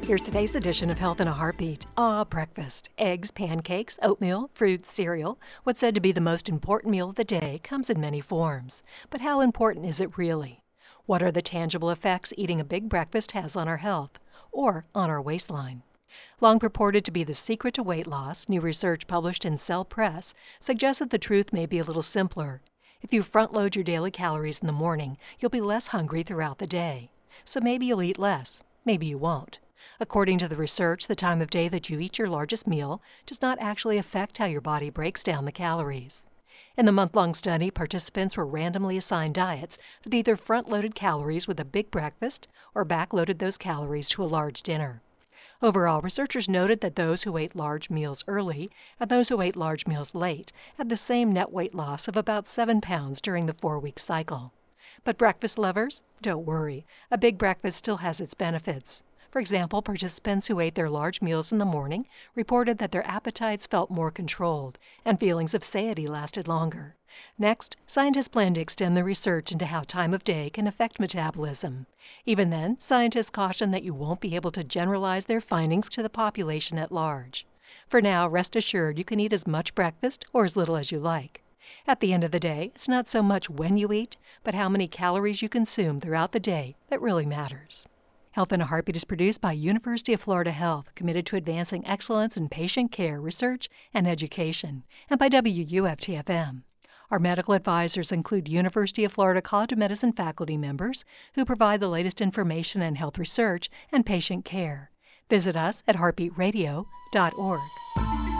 Here's today's edition of Health in a Heartbeat. Breakfast. Eggs, pancakes, oatmeal, fruit, cereal. What's said to be the most important meal of the day comes in many forms. But how important is it really? What are the tangible effects eating a big breakfast has on our health or on our waistline? Long purported to be the secret to weight loss, new research published in Cell Press suggests that the truth may be a little simpler. If you front-load your daily calories in the morning, you'll be less hungry throughout the day. So maybe you'll eat less, maybe you won't. According to the research, the time of day that you eat your largest meal does not actually affect how your body breaks down the calories. In the month-long study, participants were randomly assigned diets that either front-loaded calories with a big breakfast or back-loaded those calories to a large dinner. Overall, researchers noted that those who ate large meals early and those who ate large meals late had the same net weight loss of about 7 pounds during the 4-week cycle. But breakfast lovers? Don't worry. A big breakfast still has its benefits. For example, participants who ate their large meals in the morning reported that their appetites felt more controlled and feelings of satiety lasted longer. Next, scientists plan to extend the research into how time of day can affect metabolism. Even then, scientists caution that you won't be able to generalize their findings to the population at large. For now, rest assured you can eat as much breakfast or as little as you like. At the end of the day, it's not so much when you eat, but how many calories you consume throughout the day that really matters. Health in a Heartbeat is produced by University of Florida Health, committed to advancing excellence in patient care, research, and education, and by WUFT-FM. Our medical advisors include University of Florida College of Medicine faculty members who provide the latest information in health research and patient care. Visit us at heartbeatradio.org.